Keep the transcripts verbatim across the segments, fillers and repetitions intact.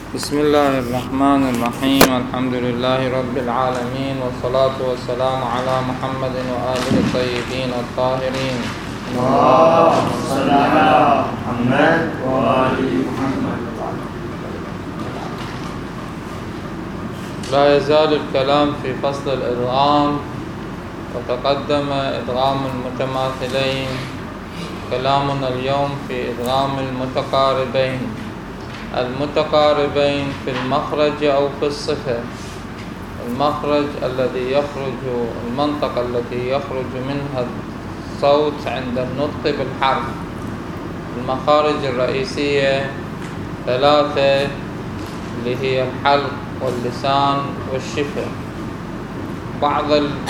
بسم الله الرحمن الرحيم. الحمد لله رب العالمين، والصلاة والسلام على محمد وآله الطيبين الطاهرين. اللهم صل على محمد وآل محمد. لا يزال الكلام في فصل الإدغام، وتقدم إدغام المتماثلين. كلامنا اليوم في إدغام المتقاربين. المتقاربين في المخرج أو في الصفة. المخرج الذي يخرج، المنطقة التي يخرج منها الصوت عند النطق بالحرف. المخارج الرئيسية ثلاثة، اللي هي الحلق واللسان والشفة. بعض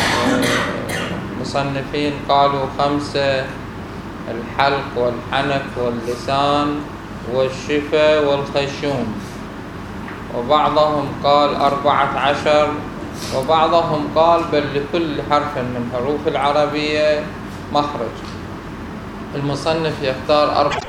المصنفين قالوا خمسة: الحلق والحنك واللسان والشفة والخيشوم. وبعضهم قال أربعة عشر، وبعضهم قال بل لكل حرف من حروف العربية مخرج. المصنف يختار أربعة.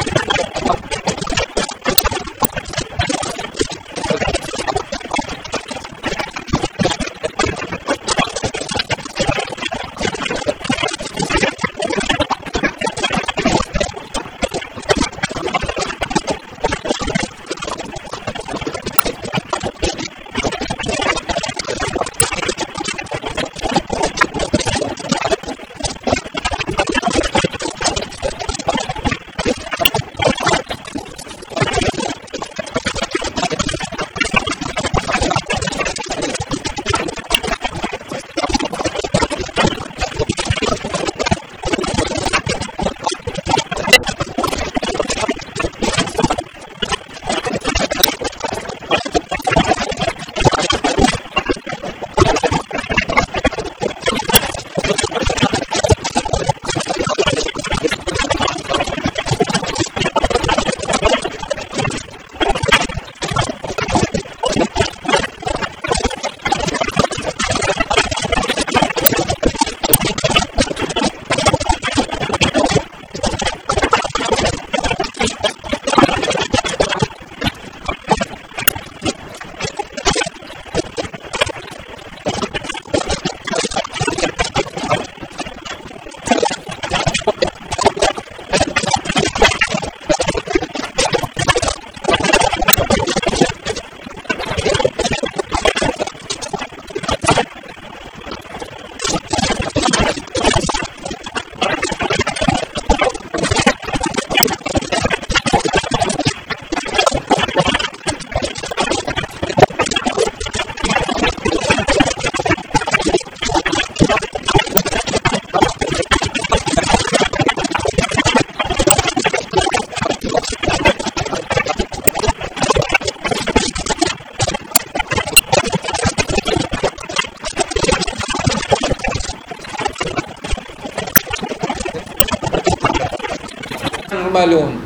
يعملون.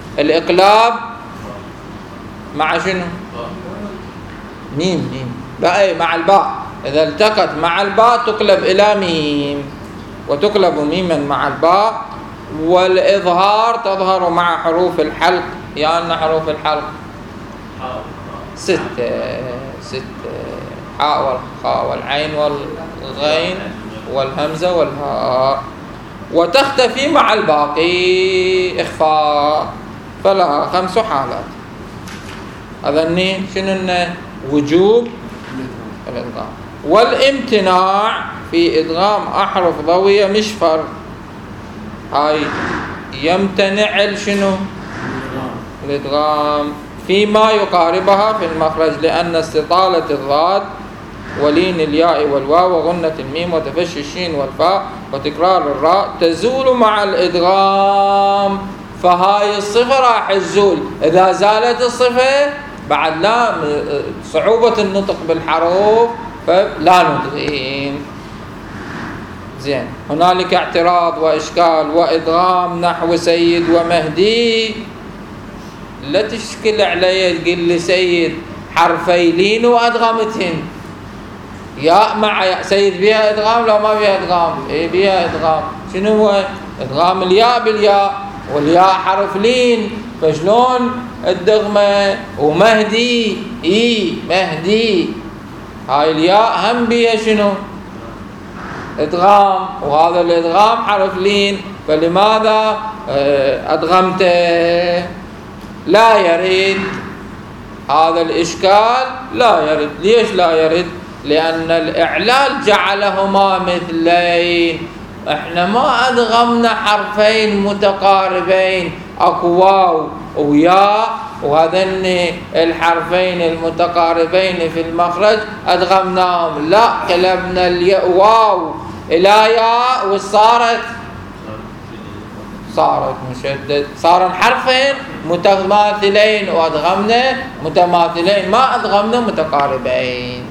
الإقلاب مع شنو؟ ميم. ميم لا، أي مع الباء. إذا التقت مع الباء تقلب إلى ميم، وتقلب ميما مع الباء. والإظهار تظهر مع حروف الحلق. يعني حروف الحلق ستة ستة: حاء والخاء والعين والغين والهمزة والهاء. وتختفي مع الباقي إخفاء، فلها خمس حالات. أذني شنو؟ وجوب الإدغام والامتناع في إدغام أحرف ضوية مشفر. هاي يمتنع الشنو؟ الإدغام فيما يقاربها في المخرج، لأن استطالة الضاد ولين الياء والواو وغنة الميم وتفشي الشين والفاء وتكرار الراء تزول مع الإدغام. فهاي الصفة راح تزول. إذا زالت الصفة بعد لا صعوبة النطق بالحروف، فلا ندغين. زين. هنالك اعتراض وإشكال وإدغام نحو سيد ومهدي. لا تشكل علي تقول لي سيد حرفي لين وأدغمتهن. ياء مع ياء. سيد بيها إدغام لو ما بيها إدغام؟ إيه بيها إدغام. شنو هو؟ إدغام الياء بالياء، والياء حرف لين، فشلون الدغمة. ومهدي إي مهدي، هاي الياء هم بيها شنو؟ إدغام، وهذا الإدغام حرف لين، فلماذا أدغمته؟ لا يرد هذا الإشكال، لا يرد. ليش لا يرد؟ لأن الإعلال جعلهما مثلين. احنا ما أدغمنا حرفين متقاربين، أكو واو وياء، وهذين الحرفين المتقاربين في المخرج أدغمناهم، لا، قلبنا الياء واو إلى ياء وصارت صارت مشدد، صار حرفين متماثلين وأدغمنا متماثلين، ما أدغمنا متقاربين.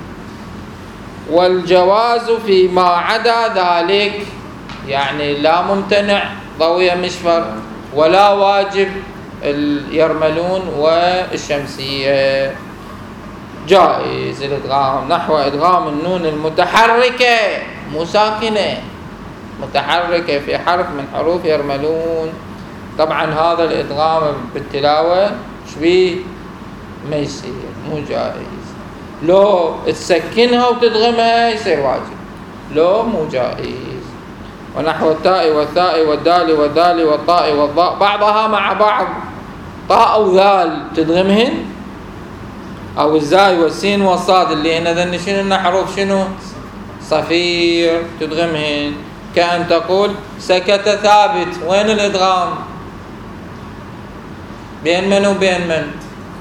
والجواز فيما عدا ذلك، يعني لا ممتنع ضوية مشفر ولا واجب اليرملون والشمسية، جائز الإدغام، نحو إدغام النون المتحركة مو ساكنة، متحركة في حرف من حروف يرملون. طبعا هذا الإدغام بالتلاوة شبيه ما يصير، مو جائز. لو تسكنها وتدغمها يصير واجب، لو مو جائز. ونحو التاء والثاء والدال والذال والطاء والضاء، بعضها مع بعض، طاء أو ذال تدغمهن، أو الزاي والسين والصاد اللي هنا ذن شنو حروف شنو؟ صفير، تدغمهن. كأن تقول سكت ثابت، وين الإدغام؟ بين من وبين من؟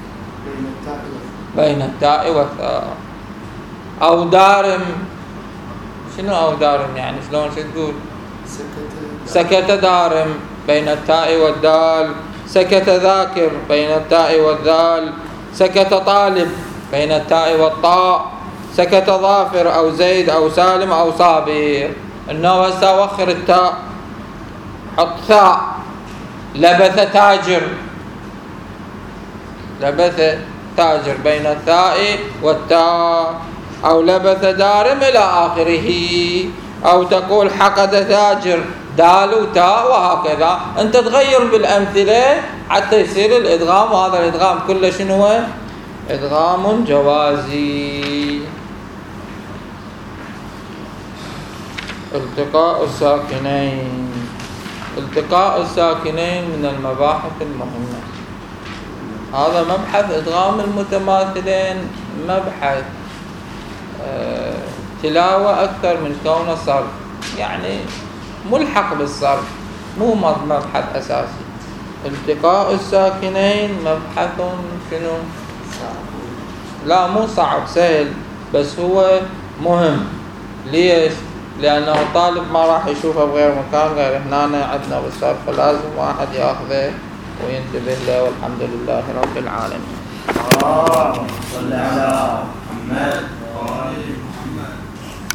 بين التاء والثاء. أو دارم، شنو أو دارم يعني شلون شو تقول؟ سكت دارم بين التاء والدال. سكت ذاكر بين التاء والذال. سكت طالب بين التاء والطاء. سكت ظافر أو زيد أو سالم أو صابر. إنه هسه وخر التاء، حط ثاء. لبث تاجر، لبث تاجر بين الثاء والتاء. أو لبث دارم إلى آخره. أو تقول حقد تاجر، دال وتاء، وهكذا. أنت تغير بالأمثلة حتى يصير الإدغام، وهذا الإدغام كله شنو هو؟ إدغام جوازي. التقاء الساكنين. التقاء الساكنين من المباحث المهمة. هذا مبحث إدغام المتماثلين، مبحث آه تلاوة أكثر من كونه صرف، يعني ملحق بالصرف، مو مبحث أساسي. التقاء الساكنين مبحث شنو؟ لا مو صعب، سهل، بس هو مهم. ليش؟ لأنه الطالب ما راح يشوفه بغير مكان غير هنا عندنا بالصرف، فلازم واحد يأخذه وينتبه له. والحمد لله رب العالمين. اللهم صل على محمد وآل محمد.